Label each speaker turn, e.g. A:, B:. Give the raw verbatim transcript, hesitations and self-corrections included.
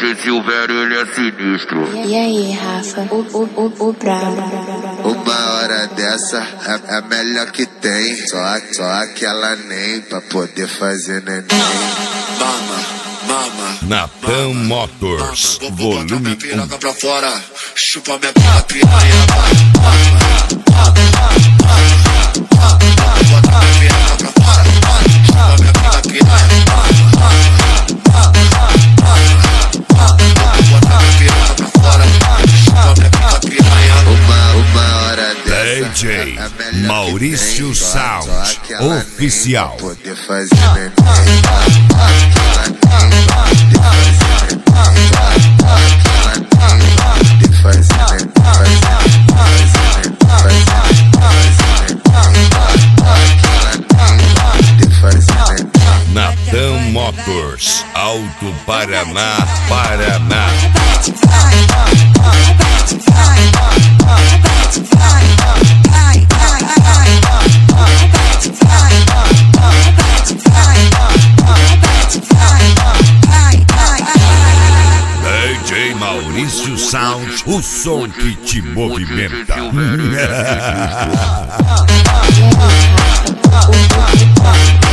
A: D J Silvério, ele é sinistro.
B: E aí, Rafa, o, o, o, o brabo.
C: Uma hora dessa é a melhor que tem. Só, só aquela nem pra poder fazer neném. Mama, mama.
D: Natan Motors, volume um.
C: Pra fora, chupa minha piranha.
D: D J Maurício Sound Oficial.
C: Poder fazer neném.
D: Natan Motors, Alto Paraná, Paraná. D J Maurício Sound, o som que te movimenta.
B: E aí, Rafa, o, o, o, o brabo.